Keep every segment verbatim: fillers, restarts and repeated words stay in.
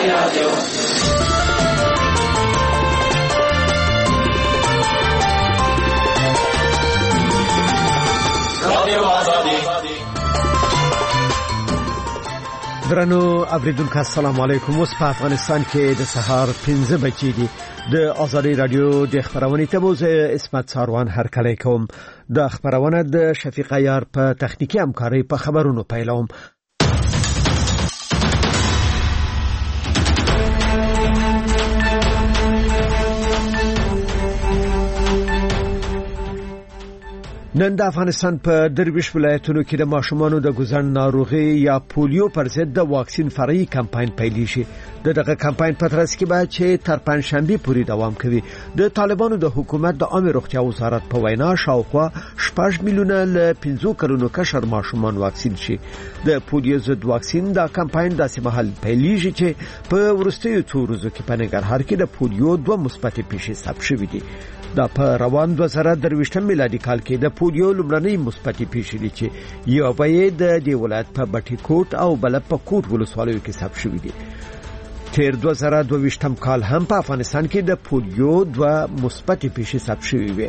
رادیو رادیو آزادی. درنو اوریدونکو السلام علیکم. اوس په افغانستان کې د سهار پنځه بجې دي. د آزادی رادیو د خبرونې ته موزه اسمت ساروان هر کله کوم. د خبرونه د شفیق عیار په تخنیکی همکاري په خبرونو پیلوم. نن د افغانستان په درویش ولایتونو کې د ماشومانو د ګوزن ناروغي یا پولیو پر ضد د واکسین فرعي کمپاین پیل شي. د دغه کمپاین په ترڅ کې به چې تر پنځشنبه پورې دوام کوي. د طالبانو د حکومت د عامه روغتیا وزارت په وینا شاوخوا شپږ میلیونه ل پنځه کلونو کشر ماشومان واکسین شي. د پولیو ضد واکسین دا کمپاین د سیمهال پیلېږي چې په ورستیو څو ورځو کې په ننګرهار کې د پولیو دوه مثبت پیښې ثبت شوې دي. دا په روان دوه زره درویشتم میلادي کال کې د پولیو لومړنۍ مثبت پیښې دي چې یو به د دې ولایت په بټي کوټ او بل په کوټ ولسوالیو کې ثبت شوې دي. تیر دوه زره دوه کال هم په افغانستان کې د پولیو دوه مثبت پیښې ثبت شوې وي.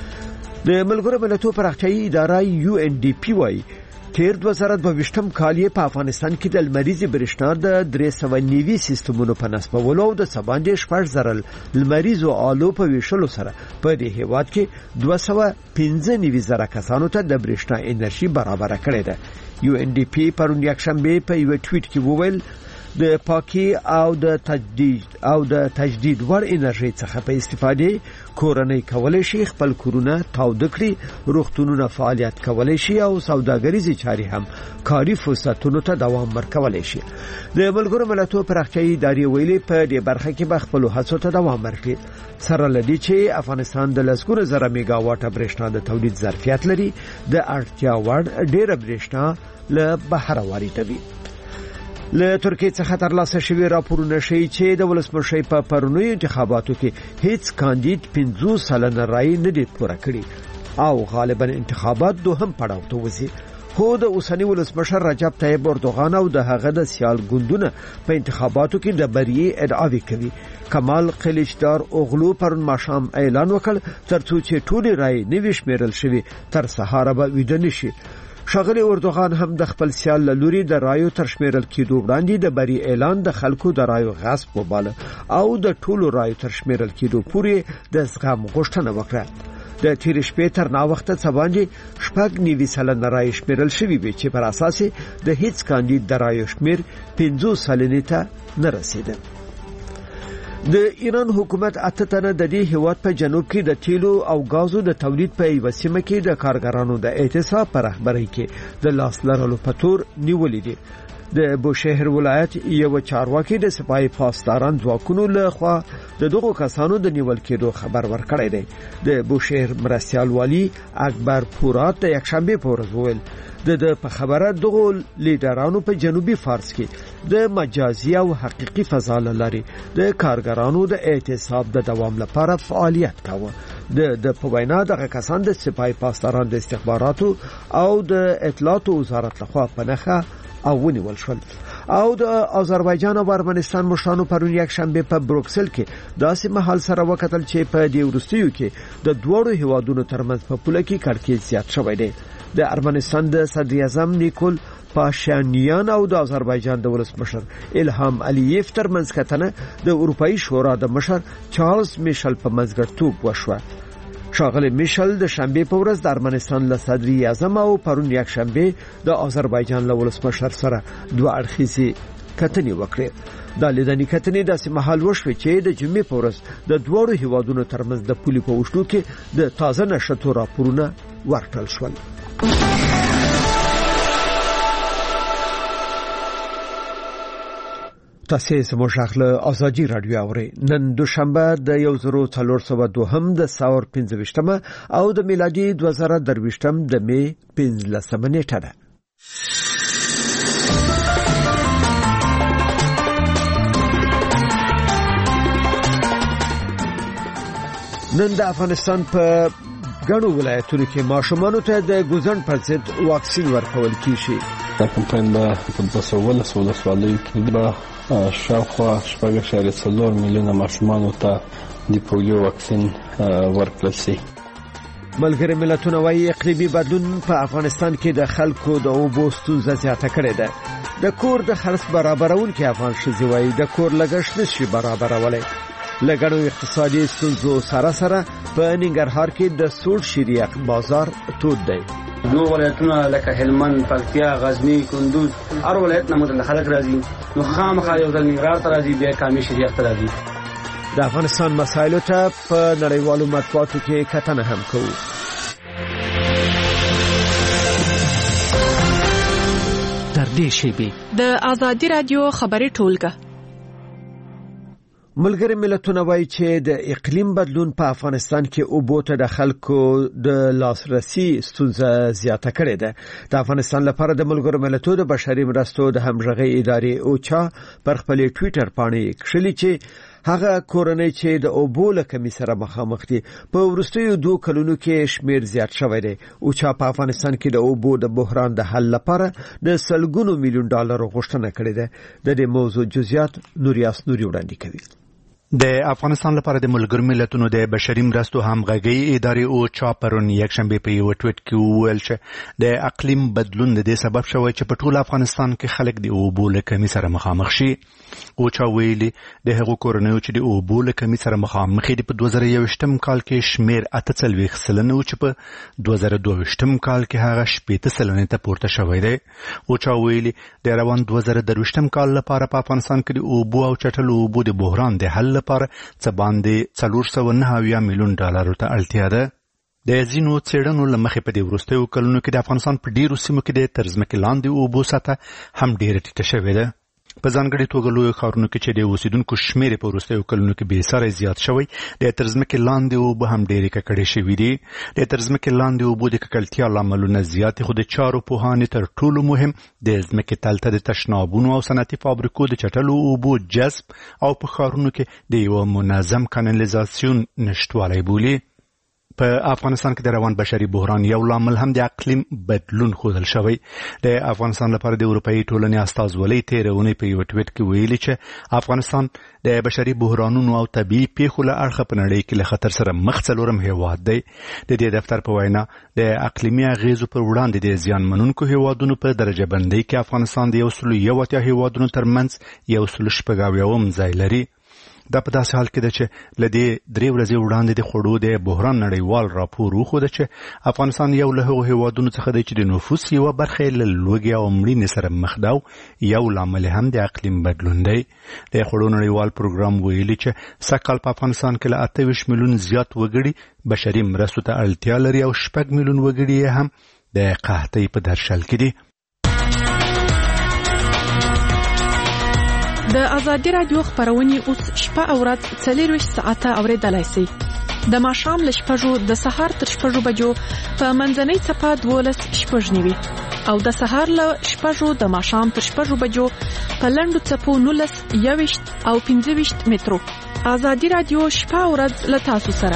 د ملګرو ملتونو پراختیایي اداره یو ان ډي پی وايي تیر دوه زره دوه کال یې په افغانستان کې د لمریزي برېښنا د درې سوه او نوي سیستمونو په نصبولو او د سباندې شپږ زره لمریزو آلو په ویشلو سره په دې هیواد کې دوه سوه او پنځه نوي زره کسانو ته د برېښنا انرژي برابر کړې ده. یو ان ډي پی پرون یکشنبه په یو ټویټ کې وویل د پاکي او د تجدید او د تجدید ور انرژي څخه په استفاده کورنۍ کولای شي خپل کورونه تاوده کړي، روغتونونه فعالیت کولای شي او سوداګریزي چاري هم کاري فرصتونو ته دوام ورکولای شي. د ملګرو ملتونو پراختیایي ادارې ویلي په دې برخه کې به خپل هڅو ته دوام ورکړي. سره لدی چې افغانستان د لسګونه زره میگا واټ برېښنا د تولید ظرفیت لري، د اړتیا وړ ډېر برېښنا له بهر واردوي. له ترکیه څخه ترلاسه شوی راپورونه ښیي چې د ولسمشر په پرونیو انتخاباتو کې هیڅ کاندید پنځه سلنه رای نه دی پوره کړی او غالبا انتخابات دوهم پړاو ته وځي. خو د اوسنی ولسمشر رجب طیب اردوغان او د هغه د سیال ګوندونه په انتخاباتو کې د بری ادعاوې کوي. کمال قلیچدار اوغلو پرون ماښام اعلان وکړ ترڅو چې ټول رای نوي شمیرل شوي تر سهار به ویده نشي. شاغلی اردوغان هم د خپل سیال لوري د رایو تر شمیرل کېدو وړاندې د بری اعلان د خلکو د رایو غصب وباله او د ټولو رایو تر شمیرل کېدو پورې د زغم غوښتنه وکړه. د تیر شپې تر نا وخته څه شپږ نوي سلنه رای شمیرل شوي وي چې پر اساس د هیڅ کاندید د رایو شمیر پنځه سلنې ته نه رسیده. د ایران حکومت اته تنه د دې هیواد په جنوب کې د تیلو او غازو د تولید په یو سیمه کې د کارګرانو د اعتصاب پر رهبرۍ کې د لاس لرلو په تور نیولې دي. د بوشهر ولایت یو چارواکي د سپای پاسداران ځواکونو له خوا د دغو کسانو د نیول کېدو خبر ورکړی دی. د بوشهر مرستیال والی اکبر پورات د یکشنبه په ورځ وویل د په خبره دغو لیډرانو په جنوبي فارس کې د مجازي او حقيقي فضا لري د کارګرانو د اعتصاب د دوام لپاره فعالیت کاوه. د د په وینا دغه کسان د سپای پاسداران د استخباراتو او د اطلاعات وزارت لخوا په نخښه او ونیول شول. او د آذربایجان او ارمنستان مشرانو پرون یک شنبه په بروکسل کې داسې محل سره وکتل چې په دې ورستیو کې د دوړو هیوادونو ترمنځ په پوله کې کړکېچ زیات شوی دی. د ارمنستان د صدر اعظم نیکول پاشینیان او د آذربایجان د ولسمشر الهام علییف ترمنځ کتنه د اروپאי شورا د مشر چارلز میشل په منځګړیتوب وشوه. شاغلی میشل د شنبه په ورځ د ارمنستان له صدر اعظم او پرون یک شنبه د آذربایجان له ولسمشر سره دوه اړخیزې کتنې وکړې. د لیدنې کتنې داسې محل وشوه چې د جمعې په ورځ د دوړو هیوادونو ترمنځ د پولې په وشتو کې د تازه نشټو راپورونه ورکړل شول. تاسو زموږ خپل آزادی رادیو اوري. نن دوشنبه د یو زرو څلور سوه دوهم د ساور پنځه او د میلادي دوه زره درویشتم د می پنځلسمه نیټه ده. نن د افغانستان په ګڼو ولایتونو کې ماشومانو ته د ګوزن پر ضد واکسین ورکول کیږي. دا کمپاین به په دوه سوه ولس ولسوالیو کې به شاوخوا شپږ اعشاریه څلور میلیونه ماشومانو ته د پولیو واکسین ورکړل شي. ملګری ملتونه وايي اقلیمي بدلون په افغانستان کې د خلکو د اوبو ستونزه زیاته کړې ده. د کور د خرڅ برابرونکو افغان ښځې وايي د کور لګښت نشي برابرولای. لګړو اقتصادي ستونزو سره سره په ننګرهار کې د سوړ شیریخ بازار تود دی. نور ولایتونه لکه هلمند، پکتیا، غزنی، کندوز هر ولایت نه متل خلک راځي، نو خامخا یو ځل ننګرهار ته راځي، بیا کامې شیریخ ته راځي. د افغانستان مسایلو ته په نړیوالو مطبوعاتو کې کتنه هم کوو. تر دې شیبې د آزادي رادیو خبري ټولګه. ملګری ملتونه وايي چې د اقلیم بدلون په افغانستان کې اوبو ته د خلکو د لاسرسي ستونزه زیاته کړې ده. د افغانستان لپاره د ملګرو ملتونو د بشري مرستو د همغږي ادارې اوچا پر خپل ټوئیټر باندې کښلي چې هغه کورنۍ چې د اوبو له کمی سره مخامخ دي په وروستیو دوه کلونو کې شمیر زیات شوی دی. اوچا په افغانستان کې د اوبو د بحران د حل لپاره د سلګونو میلیون ډالر غوښتنه کړې ده. د دې موضوع جزئیات نوریاس نوري وړاندې کوي. د افغانستان لپاره د ملګرو ملتونو د بشري مرستو همغږي ادارې اوچا پرون یکشنبه په یو ټویټ کې وویل چې د اقلیم بدلون د دې سبب شوی چې په ټول افغانستان کې خلک د اوبو له کمی سره مخامخ شي. اوچا ویلي د هغو کورنیو چې د اوبو له کمی سره مخامخ دي په دوه زره یوویشتم کال کې شمیر اته څلوېښت سلنه و چې په دوه زره دوه ویشتم کال کې هغه شپېته سلنې ته پورته شوی دی. اوچا ویلي د روان دوه زره درویشتم کال لپاره په افغانستان کې د اوبو او چټلو اوبو د بحران د حل لپاره څه باندې څلور سوه نهه اویا میلیون ډالرو ته اړتیا ده. د ځینو څېړنو له مخې په دې وروستیو کلونو کې د افغانستان په ډېرو سیمو کې د تر ځمکې لاندې اوبو سطحه هم ډېره ټیټه شوې ده. په ځانګړې توګه لویو ښارونو کې چې د اوسېدونکو شمېر په وروستیو کلونو کې بې ساری زیات شوی، د تر ځمکې لاندې اوبه هم ډېرې ککړې شوي دي. د تر ځمکې لاندې اوبو د ککړتیا لاملونه زیات، خو د چارو پوهانې تر ټولو مهم د ځمکې تل ته د تشنابونو او صنعتي فابریکو د چټلو اوبو جذب او په ښارونو کې د یو منظم کانالیزاسیون نشتوالی بولي. په افغانستان کې د روان بشري بحران یو لامل هم د اقلیم بدلون ښودل شوی. د افغانستان لپاره د اروپایي ټولنې استازولۍ تېره اونۍ په یو ټویټ کې ویلي چې افغانستان د بشري بحرانونو او طبیعي پیښو له اړخه په نړۍ کې له خطر سره مخ څلورم هیواد دی. د دې دفتر په وینا د اقلیمي اغیزو پر وړاندې د زیان منونکو هیوادونو په درجه بندۍ کې افغانستان د یو سلو یو اتیا هیوادونو ترمنځ یو سلو شپږ اویاوم ځای لري. دا په داسې حال کې ده چې له دې درې ورځې وړاندې د خوړو د بحران نړیوال راپور وښوده چې افغانستان یو له هغو هیوادونو څخه دی چې د نفوس یوه برخه یې له لوږې او مړینې سره مخ ده او یو لامل هم د اقلیم بدلون دی. د خوړو نړیوال پروګرام ویلي چې سږ کال په افغانستان کې له اته ویشت میلیون زیات وګړي بشري مرستو ته اړتیا لري او شپږ میلیون وګړي یې هم د قحطۍ په درشل کې دي. د آزادي رادیو خبرونه اوس شپه او ورځ څلورویشت ساعته اوریدلای شئ. د ماښام له شپږو د سهار تر شپږو بجو په منځنۍ څپه دولس شپږ نیوي او د سهار له شپږو د ماښام تر شپږو بجو په لنډو څپو نولس یوویشت او پنځه ویشت مترو. آزادي رادیو شپه او ورځ له تاسو سره.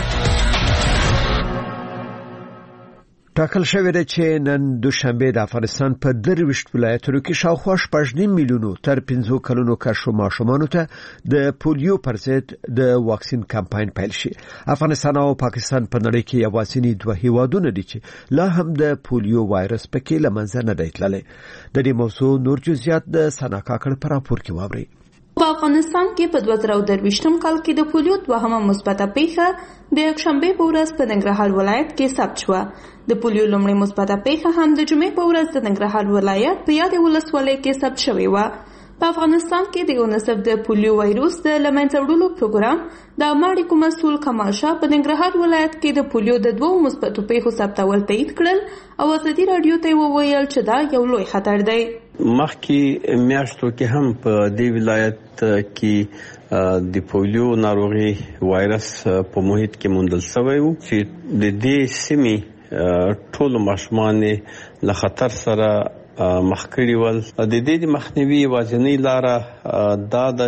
ټاکل شوی دی چې نن دوشنبه د افغانستان په درویشت ولایتونو کې شاوخوا شپږ نیم میلیونو تر پنځو کلونو کشو ماشومانو ته د پولیو پر ضد د واکسین کمپاین پیل شي. افغانستان او پاکستان په نړۍ کې یوازینی دوه هیوادونه دي چې لا هم د پولیو وایرس پکې له منځه نه دی تللی. د دې موضوع نور جزئیات د سنا کاکړ په راپور کې واورئ. په افغانستان کې په دوه زره درویشتم کال کې د پولیو دوهمه مثبته پیښه د یکشنبه په ورځ په ننګرهار ولایت کې ثبت شوه. د پولیو لومړی مثبته پیښه هم د جمعې په ورځ د ننګرهار ولایت په یادې ولسوالۍ کې ثبت شوې وه. په افغانستان کې د یونیسف د پولیو وایروس د له منځه وړلو پروګرام د عامه اړیکو مسؤل کمال شاه په ننګرهار ولایت کې د پولیو د دوو مثبتو پیښو ثبتول تایید کړل او ازادي راډیو ته وویل چې دا یو لوی خطر دی. مخکې میاشتو کې هم په دې ولایت کې د پولیو ناروغي وایرس په محیط کې موندل شوی و چې د دې سیمې ټول ماشومان له خطر سره مخکړی ول. د دې د مخنیوي واجنې لاره دا د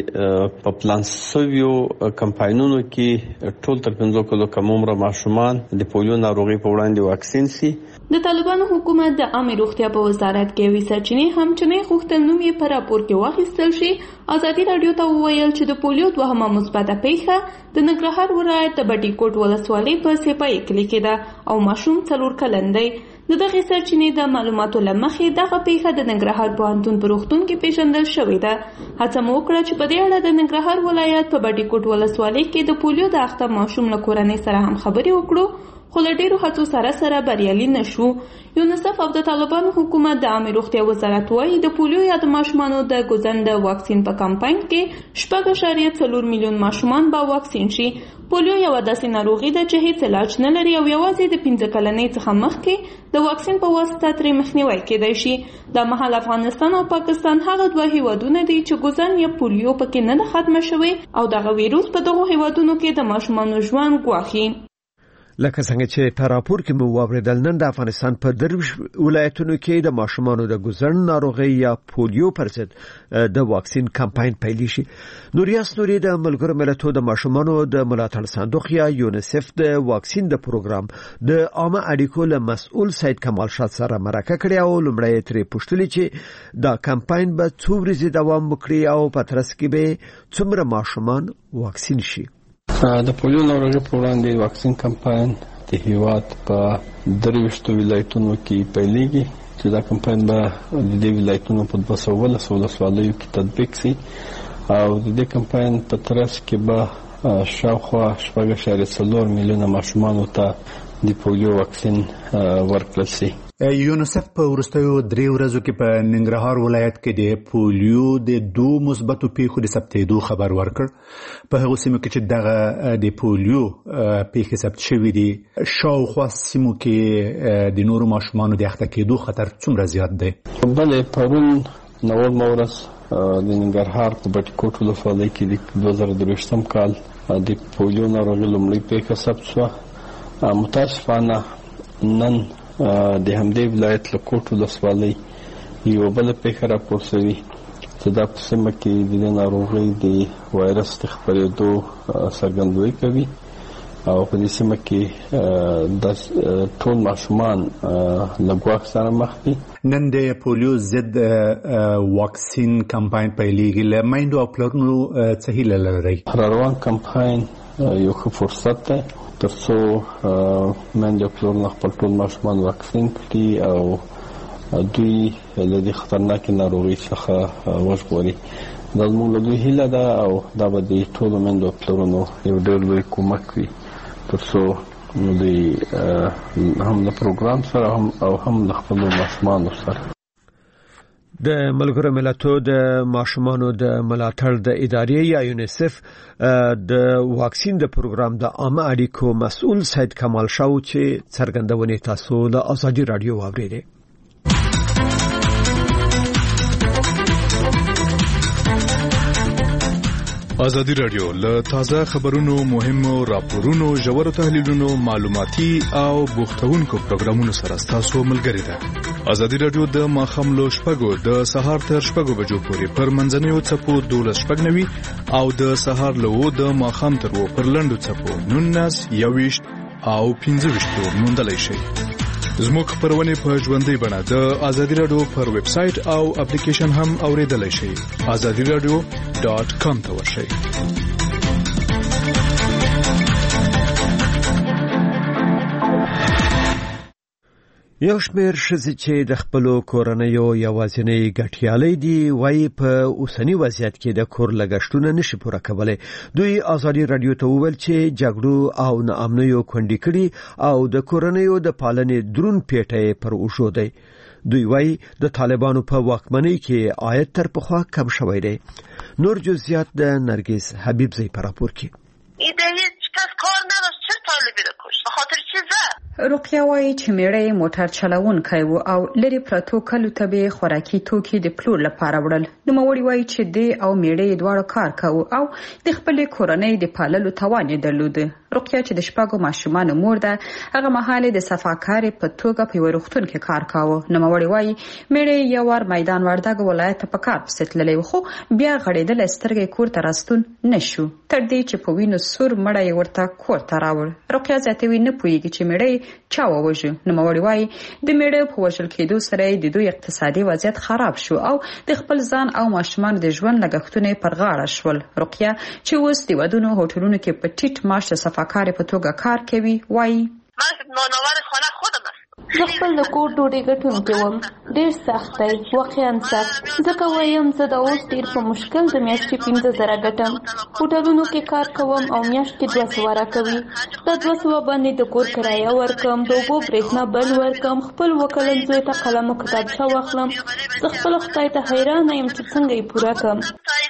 چې په پلان سویو کمپاینونو کې ټول تر پنځه کلو کم عمر ماشومان د پولیو ناروغي په وړاندې واکسین سي. د طالبانو حکومت د عامه روغتیا په وزارت کې وی سرچینې هم چنې غوښتل نوم یې په راپور کې واخیستل شي. ازادي رادیو ته وویل چې د پولیو دوهمه مثبته پیښه د ننګرهار ولایت د بټي کوټ ولسوالۍ په سپای کلي کې ده او ماشوم څلور کلن دی. د دغه سرچینې د معلوماتو لمخې دغه پیښه د ننګرهار پوهنتون په روغتون کې پیژندل شوې ده. هڅه مو وکړه چې په دې اړه د ننګرهار ولایت په بټي کوټ ولسوالۍ کې د پولیو د اخته ماشوم له کورنۍ سره هم خبرې وکړو، خو له ډېرو هڅو سره سره بریالي نشو. یونیسف او د طالبانو حکومت د عامه روغتیا وزارت وايي د پولیو یا د ماشومانو د ګوزن د واکسین په کمپاین کې شپږ اعشاریه څلور میلیون ماشومان به واکسین شي. پولیو یو داسې ناروغي ده چې هیڅ علاج نه لري او یوازې د پنځه کلنۍ څخه مخکې د واکسین په واسطه ترې مخنیوی کېدای شي. د مهال افغانستان او پاکستان هغه دوه هیوادونه دي چې ګوزن یا پولیو پکې نه ده ختمه شوی او دغه ویروس په دغه هیوادونو کې د ماشومانو ژوند ګواښي. لکه څنګه چې په راپور کې مو واوریدل، نن د افغانستان په درویش ولایتونو کې د ماشومانو د ګوزن ناروغي یا پولیو پر ضد د واکسین کمپاین پیل شي. نوریاس نوري د ملګرو ملتونو د ماشومانو د ملاتړ صندوق یا یونیسف د واکسین د پروګرام د عامه اړیکو له مسؤل سید کمال شاه سره مرکه کړې او لومړی ترې پوښتنه چې دا کمپاین به څو ورځې دوام وکړي او په ترڅ کې به څومره ماشومان واکسین شي. د پولیو ناروغي په وړاندې واکسین کمپاین د هیواد په درویشتو ولایتونو کې پیلېږي چې دا کمپاین به د دې ولایتونو په دوه سوه ولس ولسوالیو کې تطبیق شي او د دې کمپاین په ترڅ کې به شاوخوا شپږ اعشاریه څلور میلیونه ماشومانو ته د پولیو واکسین ورکړل شي. یونیسف په وروستیو درې ورځو کې په ننګرهار ولایت کې د پولیو د دوه مثبتو پیښو د ثبتېدو خبر ورکړ. په هغو سیمو کې چې دغه د پولیو پیښې ثبت شوي دي، شاوخوا سیمو کې د نورو ماشومانو د اخته کېدو خطر څومره زیات دی؟ بلې پرون نومبر ورځ د ننګرهار په بټي کوټ ولسوالۍ کې د دوه زره درویشتم کال د پولیو ناروغي لومړۍ پیښه ثبت شوه. متاسفانه نن د همدې ولایت له کوټ ولسوالۍ یو بل پیښه راپور شوې چې دا په سیمه کې د ناروغۍ د وایرس د خپرېدو څرګندوي کوي او په دې سیمه کې د ټول ماشومان له ګواښ سره مخ دي. نن د پولیو ضد واکسین کمپاین پیلېږي. له میندو او پلرونو څه هیله لرئ؟ روان کمپاین یو ښه فرصت دی ترڅو میندې او پلرونه خپل ټول ماشومان واکسین کړي او دوی له دې خطرناکې ناروغۍ څخه وژغوري. دا زموږ له دوی هیله ده او دا به د ټولو میندو او پلرونو یو ډېر لوی کومک وي ترڅو دوی هم له پروګرام سره او هم له خپلو ماشومانو سره. د ملګرو ملتونو د ماشومانو د ملاتړ د ادارې یا یونیسف د واکسین د پروګرام د عامه اړیکو مسؤل سید کمال شاه چې څرګندونه تاسو له ازادي رادیو واورېده. ازادي رادیو له تازه خبرونو، مهمو راپورونو، ژورو تحلیلونو، معلوماتي او بوختونکو پروګرامونو سره تاسو ملګری ده. ازادي رادیو د ماخام لو شپږو د سهار تر شپږو بجو پورې پر منځنیو څپو دولس شپږ نوي او د سهار لو د ماخام تر وو پر لندو څپو نونس یويشت او پنځه ویشت موندلای شي. زموږ خبرونه په ژوندۍ بڼه د ازادي رادیو پر ویب سټ او اپلیکیشن هم اوریدلای شئ. ازادي رادیو ډاټ کام ته ورشئ. یو شمېر ښځې چې د خپلو کورنیو یوازینۍ ګټیالۍ دي وایي په اوسني وضعیت کې د کور لګښتونه نشي پوره کولی. دوی ازادي رادیو ته وویل چې جګړو او ناامنیو کونډې کړي او د کورنیو د پالنې درون پیټه پر اوښو دی. دوی وایي د طالبانو په واکمنۍ کې عاید تر پخوا کم شوی دی. نور جزئیات د نرګس حبیب زی په راپور کې. رقیه وایي چې میړه موټر چلونکی و او لري پرتو کلو ته به خوراکي توکي د پلور لپاره وړل. نوموړي وایي چې د او میړه دواړه کار کوي او د خپل کورنۍ د پاللو توان یې درلود. رقیه چې د شپږو ماشومانو مور ده هغه مهال د صفاکارې په توګه په ورختون کې کار کاوه. نوموړی وایي میړه یو ور میدان وردګ ولایت په کار پسې تللی و خو بیا غړېدل سترګې کور ته راستون نشو تر دې چې په وینو سور مړی ورته کور ته راوړ. رقیه زیاتوي نه پوهیږي چې میړه چا ووژه. نوموړی وایي د میړه په وژل کېدو سره د دوی اقتصادي وضعیت خراب شو او د خپل ځان او ماشومان د ژوند لګښتونه پر غاړه شول. رقیه چې اوس د ودونو هوټلونو کې په ټیټ معاش د صفاکارې په توګه کار کوي وایي زه خپل د کور ډوډۍ ګټونکی وم. ډېر سخت دی، واقعا سخت. ځکه وایم زه د اوس ډېر په مشکل د میاشتې پنځه زره ګټم. هوټلونو کې کار کوم او میاشت کې دوه سوه راکوي. دا دوه سوه باندې د کور کرایه ورکم، د اوبو برېښنا بل ورکم، خپل وکلن زوی ته قلم او کتابچه واخلم. زه خپل خدای ته حیرانه یم چې څنګه یې پوره کړم.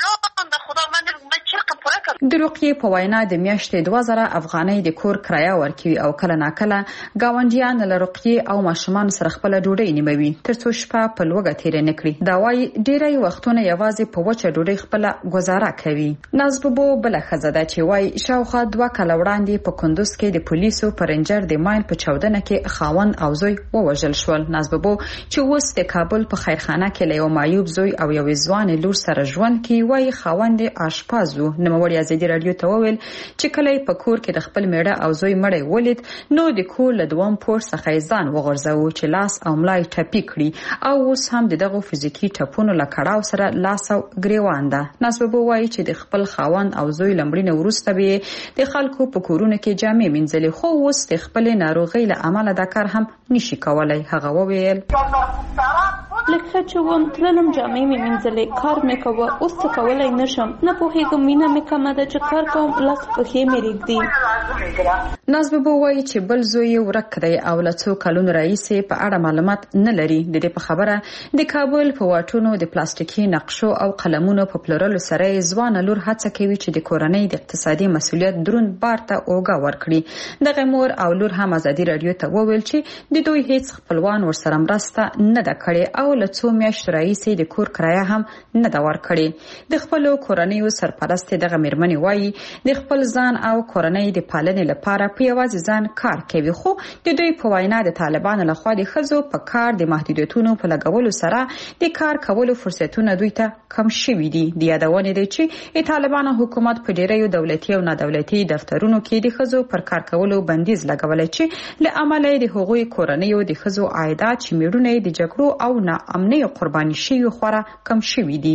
د رقیې په وینا د میاشتې دوه زره افغانۍ د کور کرایه ورکوي او کله ناکله ګاونډیان له رقیې او ماشومان سره خپل ډوډۍ نیموي ترڅو شپه په لوږه تیرې نه کړي. دا وايي ډیری وختونه یوازې په وچه ډوډۍ خپل گزاره کوي. نازببو بل ښځه ده چې وايي شاوخوا دوه کاله وړاندې په کندوز کې د پولیسو په رنجر د ماین په چاودنه کې خاوند او زوی ووژل شول. نازببو چې اوس د کابل په خیرخانه کې له یو معیوب زوی او یو ځوان لور سره ژوند کوي وايي خاوند آشپز و. نوموړی ازادي رادیو ته وویل چې کله په کور کې د خپل میړه او زوی مړی ولید نو د کور له دوام پور څخه ځان وغورځاوه چې لاس او ملای ټپي کړي او اوس هم دغه فزیکی ټپونو له کړهو سره لاس او ګریوان ده. نازببو وایي چې د خپل خاوند او زوی لمړینه وروسته به د خلکو په کورونو کې جامې مینځلې خو اوس د خپل ناروغۍ له امله دا کار هم نشي کولای. هغه وویل لکه چې وم تللم جامې مې مینځلې کار مې کوه اوس څه کولی نشم نه پوهېږم مینه مې کمه ده چې کار کوم لاس پښې مې رېږدي. نازببو وایي چې بل زوی یې ورک دی او له څو کلونو راهیسې په اړه معلومات نه لري. د دې په خبره د کابل په واټونو د پلاستیکي نقشو او قلمونو په پلورلو سره ځوانه لور هڅه کوي چې د کورنۍ د اقتصادي مسؤلیت درون بار ته اوږه ورکړي. دغه مور او لور هم ازادي رادیو ته وویل چې د دوی هیڅ خپلوان ورسره مرسته نه ده کړې او له څو میاشتو راهیسې د کور کرایه هم نه ده ورکړې. د خپلو کورنیو سرپرست دغه میرمنې وایي د خپل ځان او کورنۍ د پالنې لپاره په یوازې ځان کار کوي خو د دوی په وینا د طالبانو لخوا د ښځو په کار د محدودیتونو په لګولو سره د کار کولو فرصتونه دوی ته کم شوي دي. د یادونې دی چې د طالبانو حکومت په ډیریو دولتي او نادولتي دفترونو کې د ښځو پر کار کولو بندیز لګولی چې له امله د هغوی کورنیو د ښځو عایدات چې میړونه د جګړو او ناامنۍ قرباني شوي خورا کم شوي دي.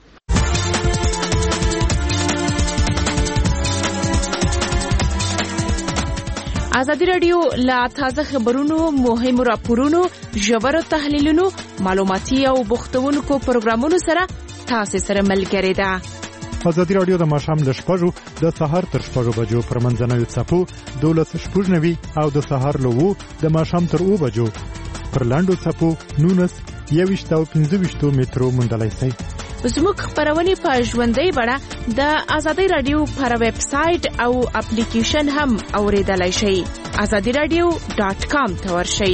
ازادي رادیو لا تازه خبرونو مهمو راپورونو ژورو تحلیلونو معلوماتي او بوختونکو پروګرامونو سره تاسو سره ملګری ده. ازادي رادیو د ماښام ل شپږو د سهار تر شپږو بجو پر منځنوي څپو دولس شپږ نوي او د سهار له وو د ماښام تر اوو بجو پر لاندو څپو نونس یويشت او پنځه ویشت مترو موندلای شئ. زموږ خبرونه په ژوندۍ بڼه د ازادي رادیو پر ویب سټ او اپلیکیشن هم اوریدلای شئ. azadi radio dot com ته ورشئ.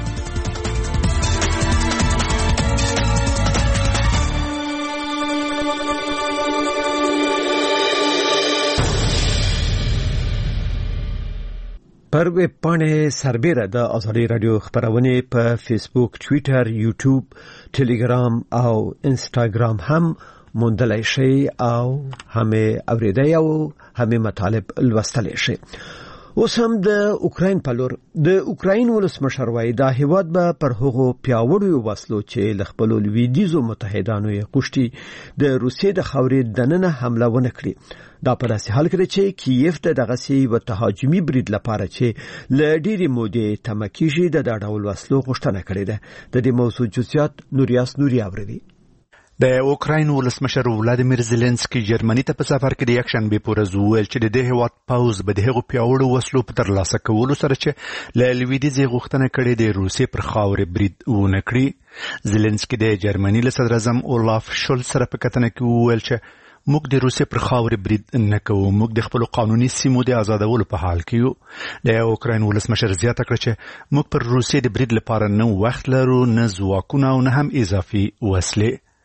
پر ویب پاڼې سربېره د ازادي رادیو خبرونه په فیسبوک، ټوئیټر، یوټیوب، ټلګرام او انسټاګرام هم موندلای شئ او هم اوریدای او هم مطالب لوستلای شئ. اوس هم د اوکراین په لور د اوکراین ولسمشر وایي دا هیواد به پر هغو پیاوړو وسلو چې ل خپل لویدیزو متحدانو یې غوښتي د روسیې د خاورې دننه حمله ونه کړي. دا په داسې حال کې چې کیف د دغه سی و تهاجمي برید لپاره چې ل ډېری مودې تمکیږي د دا ډول وسلو غوښتنه کړې ده. د دې موضوع جزئیات نوریاس نوري اوري. د اوکراین ولسمشر ولادیمیر زيلنسکي جرمني ته په سفر کې د یک شنبه پورز ویل چې د دې هیواد پاوز به د هغو پیاوړو وسلو په ترلاسه کولو سره چې ل لویدیزي غوښتنه کړې د روسیې پر خاورې برید ونه کړي. زيلنسکي د جرمني له صدر اعظم اولاف شولز سره په کتنه کې ویل چې موږ د روسیې پر خاورې برید نه کوو، موږ د خپل قانوني سیمو د آزادولو په حال کې یو. د اوکراین ولسمشر زیاته کړه چې موږ پر روسیې د برید لپاره نه وخت لرو، نه ځواکونه او نه هم اضافي وسلې.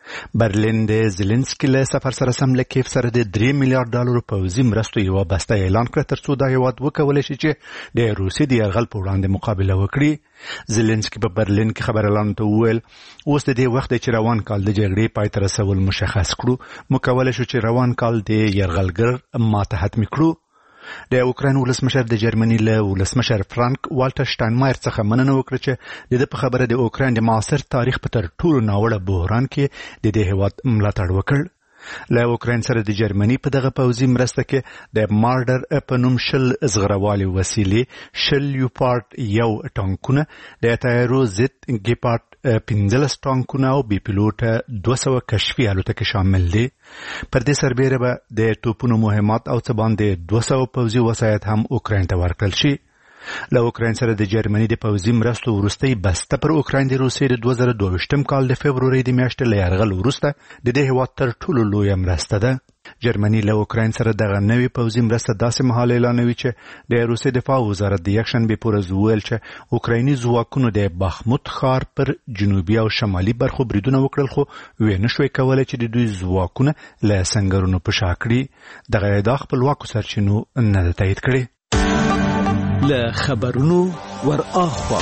برلین د زيلنسکي له سفر سره سم له کیف سره د درې میلیارډ ډالر پوځي مرستو یو بسته اعلان کړ ترڅو دا هیواد وکولای شي چې د روسي د یرغل په وړاندې مقابله وکړي. زيلنسکي په برلین کې خبر اعلان ته وویل اوس د دې وخت چې روان کال د جګړې پای ته رسول مشخص کړو مکولای شو چې روان کال د یرغلګر ماته حتمی کړو. د اوکراین ولسمشر د جرمني له ولسمشر فرانک والټر شټاینمایر څخه مننه وکړه چې د په خبره د اوکراین د معاصر تاریخ په تر ټولو ناوړه بحران کې د دې هیواد ملاتړ وکړ. له اوکراین سره د جرمني په دغه پوځي مرسته کې د مارډر په نوم شل زغروالي وسیلې شل لیوپارډ یو ټانکونه د تایرو زد ګیپارډ پنځلس ټانکونه او بي پیلوټه دوه سوه کشفي الوتکې شامل دي. پر دې سربېره به د توپونو مهمات او څه باندې دوه سوه پوځي وسایط هم اوکراین ته ورکړل شي. له اوکراین سره د جرمني د پوځي مرستو وروستۍ بسته پر اوکراین د روسیې د دوه زره دوه ویشتم کال د فبرورۍ د میاشتې له یرغل وروسته د دې هیواد تر ټولو لویه مرسته ده. جرمني له اوکراین سره دغه نوې پوځي مرسته داسې مهال اعلانوي چې د روسیې دفاع وزارت د یکشنبې په ورځ وویل چې اوکرایني ځواکونو د بخموت ښار پر جنوبي او شمالي برخو بریدونه وکړل خو ویې نشوی کولی چې د دوی ځواکونه له سنګرونو په شا کړي. دغه ادعا خپلواکو سرچینو نه ده تایید کړې. له خبرونو ور اخوا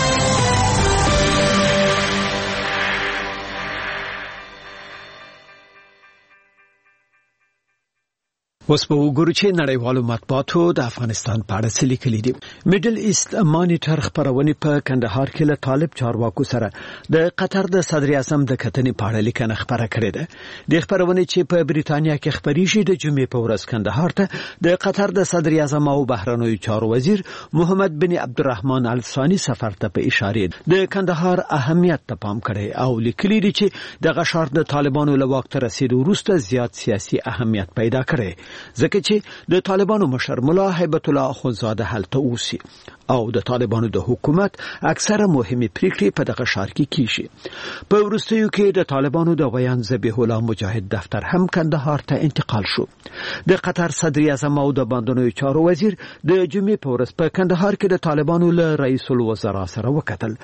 اوس په وګورو چې نړیوالو مطبوعاتو د افغانستان په اړه څه لیکلي دي. میډل ایست مانیټر خبرونه په کندهار کې له طالب چارواکو سره د قطر د صدر اعظم د کتنې په اړه لیکنه خبره کړې ده. د خبرونه چې په بریتانیا کې خبريږي د جمعې په ورځ کندهار ته د قطر د صدر اعظم او بهرنیو چارو وزیر محمد بن عبدالرحمن ال ثاني سفر ته په اشاره د کندهار اهمیت ته پام کړي او لیکلي دي چې د غشار د طالبانو له وخت رسیدو وروسته زیات سیاسي اهمیت پیدا کړي ځکه چې د طالبانو مشر مولا هیبت الله اخوندزاده هلته اوسي او د طالبانو د حکومت اکثره مهمه پریکړې په دغه ښار کې کیږي. په وروستیو کې د طالبانو د ویان ذبیح الله مجاهد دفتر هم کندهار ته انتقال شو. د قطر صدر اعظم او د باندنیو چارو وزیر د جمعې په ورځ په کندهار کې د طالبانو له رئیس الوزرا سره وکتل.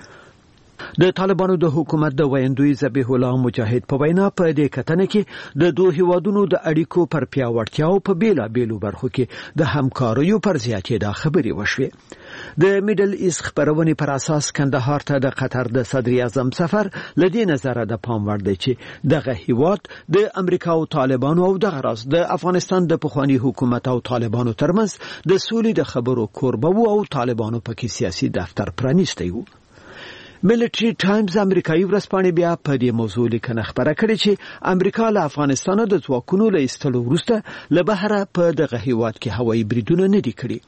د طالبانو د حکومت د ویندوی ذبیح الله مجاهد په وینا په دې کتنه کې د دوه هیوادونو د اړیکو پر پیاوړتیا او په بیلا بیلو برخو کې د همکاریو پر زیاتېدا خبرې وشوې. د میډل ایست خبرونه پر اساس کندهار ته د قطر د صدر اعظم سفر لدې نظر د پام وړ دی چې دغه هیواد د امریکا او طالبانو او دغه راز د افغانستان د پخوانی حکومت او طالبانو ترمنځ د سولې د خبرو کوربه او طالبانو پکې سیاسي دفتر پرانیستی وو. ملټری ټایمز امریکایي ورځپاڼه بیا په دې موضوع لیکنه خبره کړې چې امریکا له افغانستان د ځواکونو له ایستلو وروسته له بهره په دغه هیواد کې هوایي بریدونه نه دي کړي.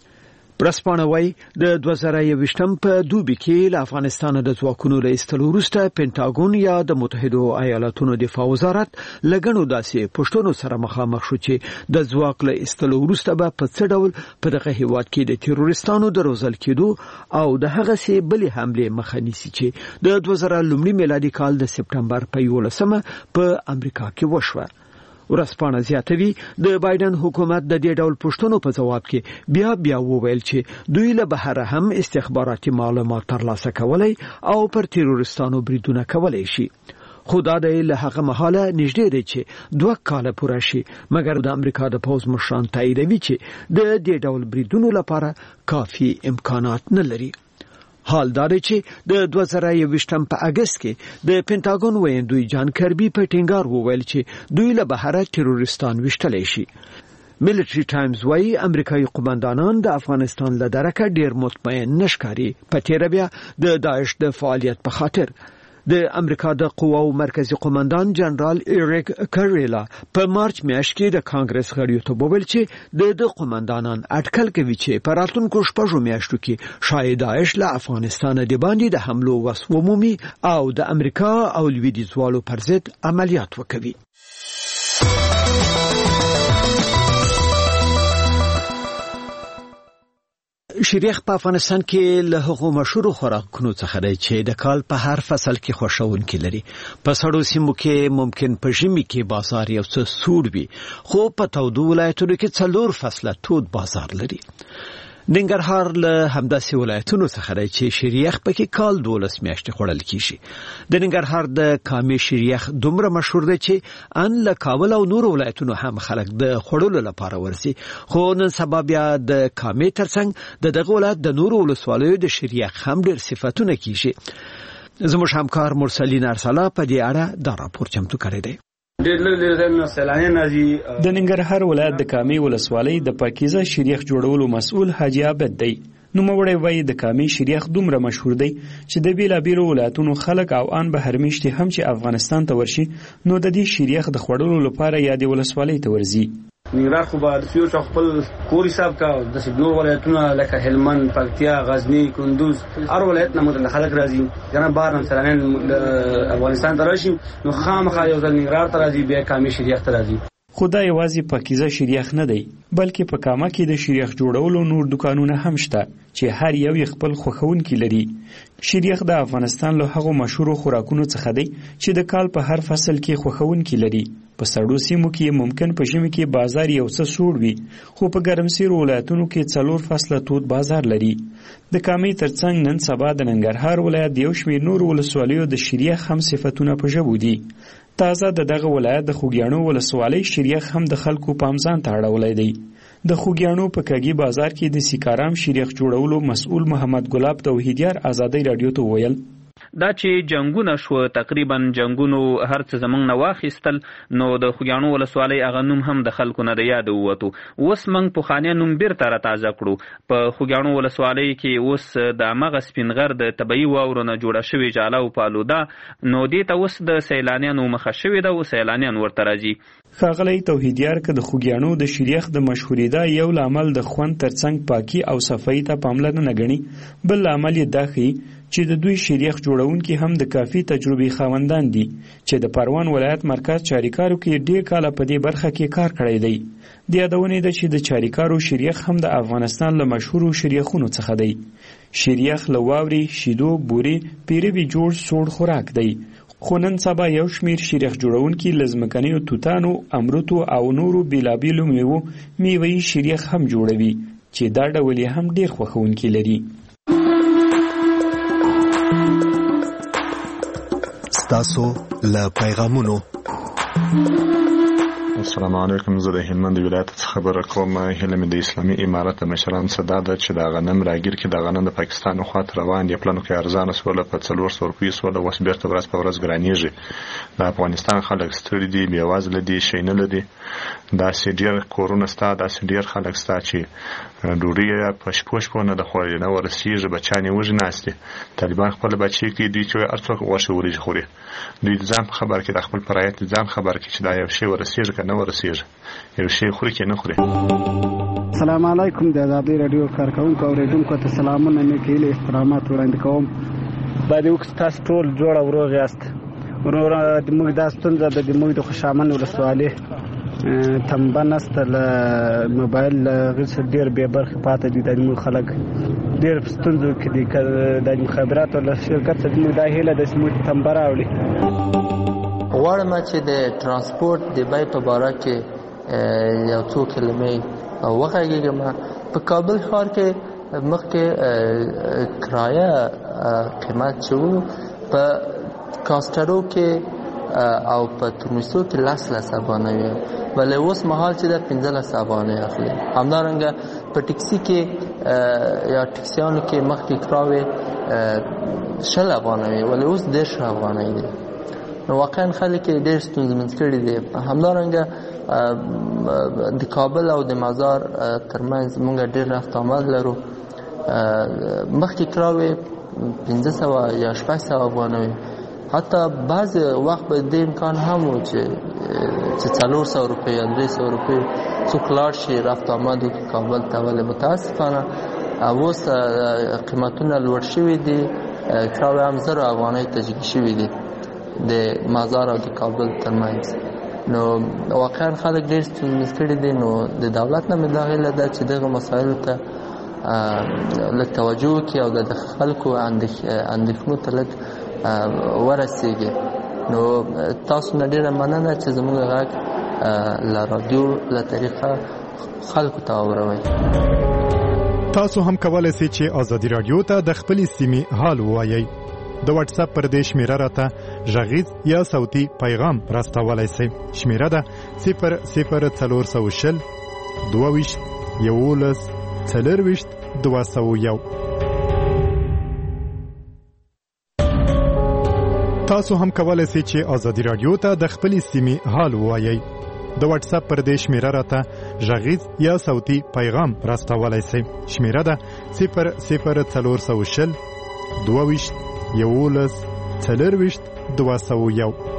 ورځپاڼه وايي د دوه زره یوویشتم په دوبي کې له افغانستان د ځواکونو له ایستلو وروسته پینټاګون یا د متحده ایالاتونو دفاع وزارت لګنو داسې پښتنو سره مخامخ شو چې د ځواک له ایستلو وروسته به په څه ډول په دغه هیواد کې د تروریستانو د روزل کېدو او د هغه سي بلې حمله مخه نیسي چې د دوه زره لومړي میلادي کال د سپټمبر په یولسمه په امریکا کې وشوه. ورځپاڼه زیاتوي د بایدن حکومت د دې ډول پښتنو په جواب کې بیا بیا وویل چې دوی له بهره هم استخباراتي معلومات ترلاسه کولای او پر تروریستانو بریدونه کولای شي. خدا دې له هغه مهاله نږدې دی چې دوه کاله پوره شي مګر د امریکا د پوز مشران تاییدوي چې د دې ډول بریدونو لپاره کافي امکانات نه لري. حال دا دی چې د دوه زره یوویشتم په اگست کې د پینټاګون ویندوی جان کربي په ټینګار وویل چې دوی له بهره تروریستان وشتلی شي. ملټری ټایمز وايي امریکایي قومندانان د افغانستان له درکه ډیر مطمئن نشکاري په تیر بیا د داعش د فعالیت په خاطر. د امریکا د قواو مرکزی قومندان جنرال ایریک کریلا په مارچ میاشت کې د کانګرس غړیو ته وویل چې د د قومندانان اټکل کوي چې په راتلونکو شپږو میاشتو کې شاید داعش له افغانستان د باندې د حملو وس ومومي او د امریکا او لویدیځوالو پر ضد عملیات وکوي. شریخ په افغانستان کې له هغو مشهور خوراکونو څخه دی چې د کال په هر فصل کې خوښونکي لري. په سړو سیمو کې ممکن په ژمي کې بازار یو څه سوړ وي خو په تودو ولایتونو کې څلور فصله تود بازار لري. ننګرهار له همداسې ولایتونو څخه دی چې شریخ پکې کال دولس میاشتې خوړل کیږي. د ننګرهار د کامې شریخ دومره مشهور دی چې ان له کابل او نور ولایتونو هم خلک د خوړلو لپاره ورسي. خو نن سبا بیا د کامې ترڅنګ د دغه ولایت د نور ولسوالیو د شریخ هم ډېر صفاتونه کیږي. زموږ همکار مرسلین ارسلا په دې اړه دا راپور چمتو کړی دی. د ننګرهار ولایت د کامې ولسوالۍ د پاکیزه شریخ جوړولو مسؤل حاجی عابد دی. نوموړی وایي د کامې شریخ دومره مشهور دی چې د بیلابیلو ولایتونو خلک او ان به هر میاشتې هم چې افغانستان ته ورشي نو د دې شریخ د خوړلو لپاره یا د ولسوالۍ ته ورځي. ننګرهار خو به د سیو خپل کور حساب کا د نور ولایتونو لکه هلمند، پکتیا، غزنی، کندوز هر ولایت نه مدل خلک راځي کنه بار هم سلامین افغانستان ته راشي نو خامخا یو ځل ننګرهار ته راځي بیا کامې شریخ ته راځي. خدای یوازې پاکیزه شریخ نه دی بلکې په کامه کې د شریخ جوړولو نور دکانونه هم شته چې هر یو خپل خوښونکي لري. شریخ د افغانستان له هغو مشهورو خوراکونو څخه دی چې د کال په هر فصل کې خوښونکي لري. په سړو سیمو کې ممکن په ژمي کې بازار یو څه سوړ وي خو په ګرمسیرو ولایتونو کې څلور فصله تود بازار لري. د کامې ترڅنګ نن سبا د ننګرهار ولایت د یو شمېر نور ولسوالیو د شریخ هم صفتونه په ژبو دي. تازه د دغه ولایت د خوږیاڼو ولسوالۍ شریخ هم د خلکو پام ځان ته اړولی دی. د خوږیاڼو په کاږي بازار کې د سیکارام شریخ جوړولو مسؤل محمد ګلاب توحیدیار آزادۍ رادیو ته وویل دا چې جنگونه شو تقریبا جنگونو هر څه زمونږ نه واخیستل نو د خوږیاڼو ولسوالۍ هغه نوم هم د خلکو نه د یاد ووتو. اوس موږ پخوانی نوم بیرته راتازه کړو. په خوږیاڼو ولسوالۍ کې اوس د همغه سپینغر د طبیعي واورو نه جوړه شوې جاله او پالوده نو دې ته اوس د سیلانیانو مخه شوې ده او سیلانیان ورته راځي. ښاغلی توحیدیار که د خوږیاڼو د شریخ د مشهوریدا یو لامل د خوند ترڅنګ پاکي او صفایي ته پاملرنه غني بل لامل یې دا ښیي چې د دوی شریخ جوړونکي هم د کافي تجربې خاوندان دي چې د پروان ولایت مرکز چاریکارو کې ډېر کاله په دې برخه کې کار کړی دی. د یادونې ده چې د چاریکارو شریخ هم د افغانستان له مشهورو شریخونو څخه دی. شریخ له واورې، شیدو، بورې، پیروي جوړ سوړ خوراک دی. خو نن سبا یو شمیر شریخ جوړونکي له ځمکنیو توتانو، امرتو او نورو بیلابیلو میوو میوهیي شریخ هم جوړوي چې دا ډول یې هم ډېر خوښونکي لري. ستاسو له پیغامونو السلام علیکم. زه د هلمند ولایت څخه خبره کوم. هیله مې د اسلامي امارت د مشرانو څخه دا ده چې د غنم راګیر کې د غنم د پاکستان خواته روان دي پلانو کې ارزانه سوله په څلور سوه روپۍ سوله اوس بیرته ورځ په ورځ ګرانیږي. د افغانستان خلک ستړي دي، بېوزله دي، شی نه لري. داسې ډېر کورونه ستا داسې ډېر خلک ستا چې ډوډۍ یې په شپو شپو نه د خوړلې نه ورسېږي، بچیان یې وږي ناست دي. طالبان خپله بچي کوي دوی چې هر څوک غوښې وریجې خوري. دوی د ځان په خبر کې د خپل پرایت د ځان خبر کې چې دا یو شی ورسېږي که نه ورسېږي، یو شی خوري که نه خوري. السلام علیکم. د آزادۍ راډیو کارکوونکو اورېدونکو ته سلامونه مې هیلې احترامات وړاندې کوم. باید وکړو تاسو ټول جوړ او روغ یاست. وروره زموږ دا ستونزه د زموږ د خوشامند ولسوالۍ تنبه نسته له موبایل له هغې څخه ډېر بې برخې پاتې دي. دا زموږ خلک ډېر په ستونزو کې دي. که د مخابراتو له شرکت څخه زموږ دا هیله ده چې موږ تنبه راوړي. غواړم چې د ترانسپورت د بیې په باره کې یو څو کلمې وغږېږم. په کابل ښار کې مخکې کرایه قیمت چې و په کاسترو کې او په ترمیسو کې لس لس افغانۍ وي، ولی اوس مهال چې د پنځلس افغانۍ اخلي. همدارنګه په ټکسي کې یا ټکسیانو کې مخکې کراوې شل افغانۍ وي، ولی اوس دېرش افغانۍ دي. نو واقعا خلک یې ډېر ستونزمن کړي دي. همدارنګه د کابل او د مزار ترمنځ موږ ډېر رفت آمد لرو. مخکې کراوې پنځه سوه یا شپږ سوه افغانۍ، حتی بعض وخت به د امکان هم و چې چې څلور سوه روپۍ یا درې سوه روپۍ څوک لاړ شي رفت آمد وکړي کابل ته. ولې متاسفانه اوس قیمتونه لوړ شوي دي. کراوې هم زر افغانۍ تجدید شوي دي د مزار او د کابل ترمنځ. نو واقعا خلک ډېر ستونزمن کړي دي. نو د دولت نه مې دا هیله ده چې دغه مسایلو ته لږ توجه وکړي او د خلکو اندېښنو ته لږ ورسېږي. نو تاسو نه ډېره مننه چې زموږ غږ له راډیو له طریقه خلکو ته واوروئ. تاسو هم کولای شئ چې ازادي رادیو ته د خپلې سیمې حال ووایئ. د واتس اپ پر دې شمیره راته غږیز یا صوتي پیغام راستولای شئ. شمیره ده صفر صفر څلور سوه شل دوه ویشت یولس څلرویشت دوه سوه یو. تاسو هم کولای شئ چې ازادي رادیو ته د خپلې سیمې حال ووایئ. د واتس اپ پر دې شمیره راته غږیز یا صوتي پیغام راستولای شئ. شمیره ده صفر صفر څلور سوه شل دوه ویشت یولس څلرویشت دوه سوه یو.